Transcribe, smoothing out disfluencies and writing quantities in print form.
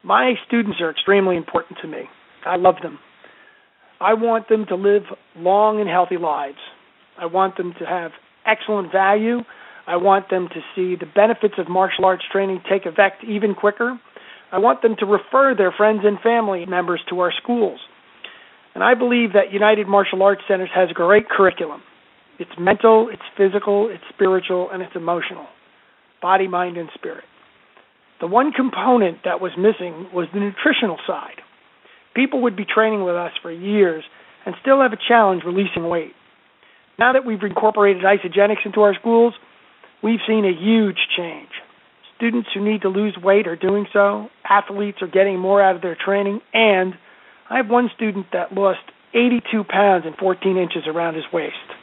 My students are extremely important to me. I love them. I want them to live long and healthy lives. I want them to have excellent value. I want them to see the benefits of martial arts training take effect even quicker. I want them to refer their friends and family members to our schools. And I believe that United Martial Arts Centers has a great curriculum. It's mental, it's physical, it's spiritual, and it's emotional. Body, mind, and spirit. The one component that was missing was the nutritional side. People would be training with us for years and still have a challenge releasing weight. Now that we've incorporated Isagenix into our schools, we've seen a huge change. Students who need to lose weight are doing so. Athletes are getting more out of their training. And I have one student that lost 82 pounds and 14 inches around his waist.